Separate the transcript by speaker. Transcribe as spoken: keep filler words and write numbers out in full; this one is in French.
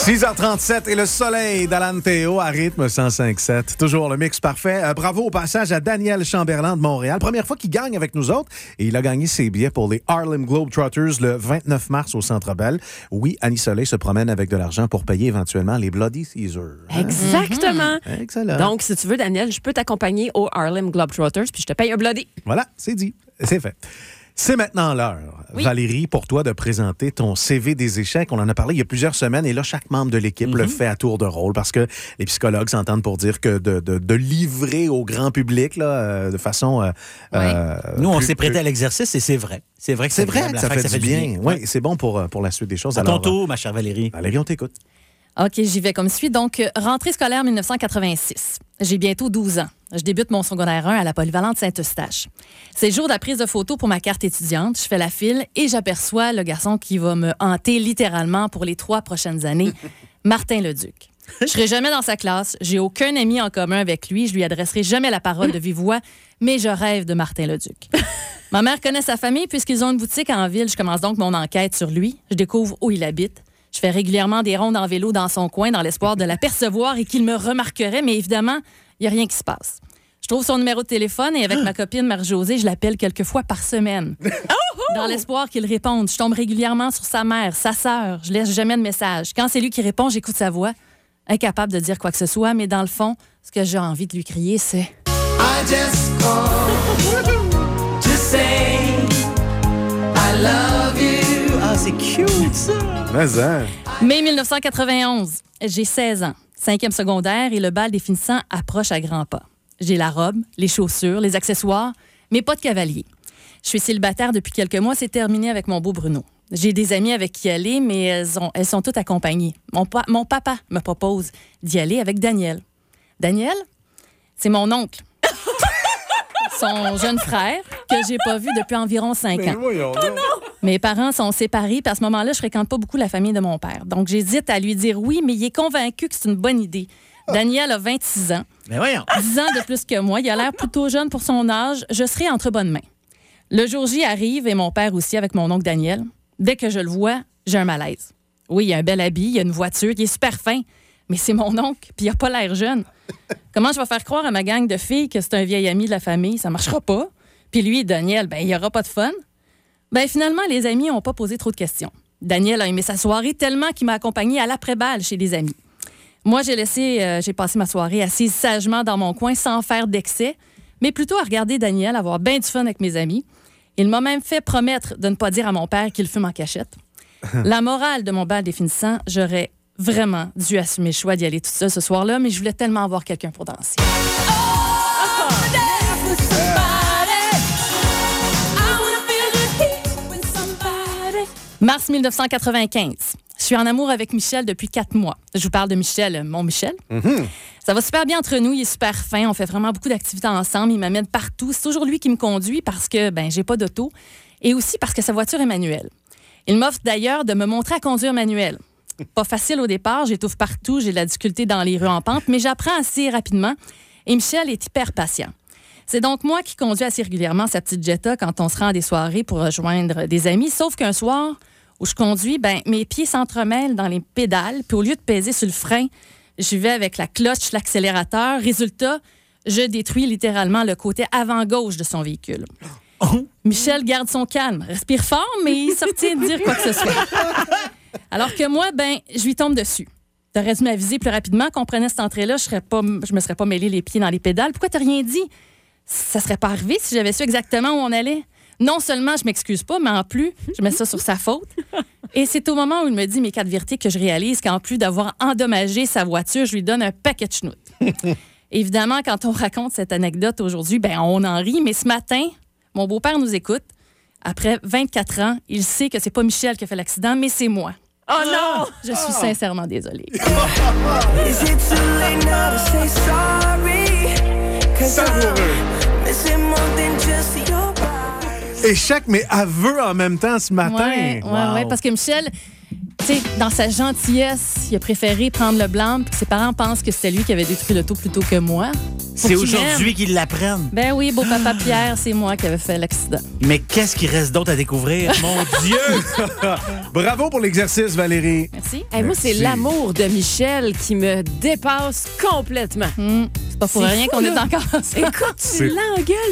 Speaker 1: six heures trente-sept et le soleil d'Alan Théo à rythme cent cinq sept. Toujours le mix parfait. Euh, bravo au passage à Daniel Chamberlain de Montréal. Première fois qu'il gagne avec nous autres. Et il a gagné ses billets pour les Harlem Globetrotters le vingt-neuf mars au Centre Bell. Oui, Annie Soleil se promène avec de l'argent pour payer éventuellement les Bloody Caesar. Hein?
Speaker 2: Exactement.
Speaker 1: Mm-hmm. Excellent.
Speaker 2: Donc, si tu veux, Daniel, je peux t'accompagner aux Harlem Globetrotters puis je te paye un Bloody.
Speaker 1: Voilà, c'est dit. C'est fait. C'est maintenant l'heure, oui. Valérie, pour toi de présenter ton C V des échecs. On en a parlé il y a plusieurs semaines et là, chaque membre de l'équipe mm-hmm. le fait à tour de rôle parce que les psychologues s'entendent pour dire que de, de, de livrer au grand public là, euh, de façon... Euh,
Speaker 3: oui. euh, Nous, on
Speaker 1: plus,
Speaker 3: s'est prêté
Speaker 1: plus...
Speaker 3: à l'exercice et c'est vrai. C'est vrai que
Speaker 1: c'est vrai
Speaker 3: que
Speaker 1: ça, fait, ça fait du bien. bien. Oui,
Speaker 3: ouais.
Speaker 1: c'est bon pour, pour la suite des choses.
Speaker 3: À
Speaker 1: Alors,
Speaker 3: ton tour, ma chère Valérie.
Speaker 1: Valérie, on t'écoute.
Speaker 4: OK, j'y vais comme suit. Donc, rentrée scolaire dix-neuf cent quatre-vingt-six. J'ai bientôt douze ans. Je débute mon secondaire un à la polyvalente Saint-Eustache. C'est le jour de la prise de photo pour ma carte étudiante. Je fais la file et j'aperçois le garçon qui va me hanter littéralement pour les trois prochaines années, Martin Leduc. Je serai jamais dans sa classe. J'ai aucun ami en commun avec lui. Je lui adresserai jamais la parole de vive voix, mais je rêve de Martin Leduc. Ma mère connaît sa famille puisqu'ils ont une boutique en ville. Je commence donc mon enquête sur lui. Je découvre où il habite. Je fais régulièrement des rondes en vélo dans son coin dans l'espoir de l'apercevoir et qu'il me remarquerait, mais évidemment, il n'y a rien qui se passe. Je trouve son numéro de téléphone et avec ma copine Marie-Josée, je l'appelle quelques fois par semaine. Dans l'espoir qu'il réponde, je tombe régulièrement sur sa mère, sa sœur. Je laisse jamais de message. Quand c'est lui qui répond, j'écoute sa voix, incapable de dire quoi que ce soit, mais dans le fond, ce que j'ai envie de lui crier, c'est I just called to say I love you.
Speaker 3: Ah, c'est cute, ça!
Speaker 1: Mais hein.
Speaker 4: Mai dix-neuf cent quatre-vingt-onze, j'ai seize ans, cinquième secondaire et le bal des finissants approche à grands pas. J'ai la robe, les chaussures, les accessoires, mais pas de cavalier. Je suis célibataire depuis quelques mois, c'est terminé avec mon beau Bruno. J'ai des amies avec qui aller, mais elles, ont, elles sont toutes accompagnées. Mon, pa- mon papa me propose d'y aller avec Daniel. Daniel, c'est mon oncle. Son jeune frère, que j'ai pas vu depuis environ cinq ans.
Speaker 1: Oh non!
Speaker 4: Mes parents sont séparés, puis à ce moment-là, je fréquente pas beaucoup la famille de mon père. Donc, j'hésite à lui dire oui, mais il est convaincu que c'est une bonne idée. Daniel a vingt-six ans.
Speaker 3: Mais voyons.
Speaker 4: dix ans de plus que moi. Il a l'air plutôt jeune pour son âge. Je serai entre bonnes mains. Le jour J arrive, et mon père aussi, avec mon oncle Daniel. Dès que je le vois, j'ai un malaise. Oui, il a un bel habit, il a une voiture, il est super fin. Mais c'est mon oncle, puis il a pas l'air jeune. Comment je vais faire croire à ma gang de filles que c'est un vieil ami de la famille? Ça marchera pas. Puis lui, Daniel, ben il y aura pas de fun. Ben finalement, les amis n'ont pas posé trop de questions. Daniel a aimé sa soirée tellement qu'il m'a accompagné à l'après-balle chez des amis. Moi, j'ai laissé, euh, j'ai passé ma soirée assise sagement dans mon coin sans faire d'excès, mais plutôt à regarder Daniel avoir bien du fun avec mes amis. Il m'a même fait promettre de ne pas dire à mon père qu'il fume en cachette. La morale de mon bal des finissants, j'aurais vraiment dû assumer le choix d'y aller toute seule ce soir-là, mais je voulais tellement avoir quelqu'un pour danser. Mars dix-neuf cent quatre-vingt-quinze. Je suis en amour avec Michel depuis quatre mois. Je vous parle de Michel, mon Michel.
Speaker 1: Mm-hmm.
Speaker 4: Ça va super bien entre nous, il est super fin, on fait vraiment beaucoup d'activités ensemble, il m'amène partout. C'est toujours lui qui me conduit parce que ben j'ai pas d'auto et aussi parce que sa voiture est manuelle. Il m'offre d'ailleurs de me montrer à conduire manuel. Pas facile au départ, j'étouffe partout, j'ai de la difficulté dans les rues en pente, mais j'apprends assez rapidement et Michel est hyper patient. C'est donc moi qui conduis assez régulièrement sa petite Jetta quand on se rend à des soirées pour rejoindre des amis, sauf qu'un soir où je conduis, ben mes pieds s'entremêlent dans les pédales, puis au lieu de peser sur le frein, je vais avec la cloche, l'accélérateur. Résultat, je détruis littéralement le côté avant-gauche de son véhicule. Oh. Michel garde son calme, respire fort, mais il s'abstient de dire quoi que ce soit. Alors que moi, ben, je lui tombe dessus. T'aurais dû m'aviser plus rapidement qu'on prenait cette entrée-là, je serais pas, je me serais pas mêlé les pieds dans les pédales. Pourquoi t'as rien dit? Ça serait pas arrivé si j'avais su exactement où on allait. Non seulement je m'excuse pas, mais en plus, je mets ça sur sa faute. Et c'est au moment où il me dit mes quatre vérités que je réalise qu'en plus d'avoir endommagé sa voiture, je lui donne un paquet de chenoutes. Évidemment, quand on raconte cette anecdote aujourd'hui, ben on en rit, mais ce matin, mon beau-père nous écoute. Après vingt-quatre ans, il sait que c'est pas Michel qui a fait l'accident, mais c'est moi.
Speaker 2: Oh non!
Speaker 4: Je suis sincèrement désolée.
Speaker 1: Échec, mais aveu en même temps ce matin.
Speaker 4: Oui, ouais, wow. ouais, parce que Michel, tu sais, dans sa gentillesse, il a préféré prendre le blanc, puis que ses parents pensent que c'était lui qui avait détruit l'auto plutôt que moi.
Speaker 3: C'est
Speaker 4: qu'il
Speaker 3: aujourd'hui
Speaker 4: m'aime.
Speaker 3: qu'ils l'apprennent.
Speaker 4: Ben oui, beau papa Pierre, c'est moi qui avais fait l'accident.
Speaker 3: Mais qu'est-ce qu'il reste d'autre à découvrir? Mon Dieu!
Speaker 1: Bravo pour l'exercice, Valérie.
Speaker 4: Merci.
Speaker 2: Hey, moi, c'est
Speaker 1: Merci.
Speaker 2: l'amour de Michel qui me dépasse complètement.
Speaker 4: Hum, c'est pas pour
Speaker 2: C'est
Speaker 4: rien
Speaker 2: fou,
Speaker 4: qu'on
Speaker 2: là.
Speaker 4: est encore ensemble.
Speaker 2: Écoute, tu
Speaker 1: C'est-
Speaker 2: l'engueules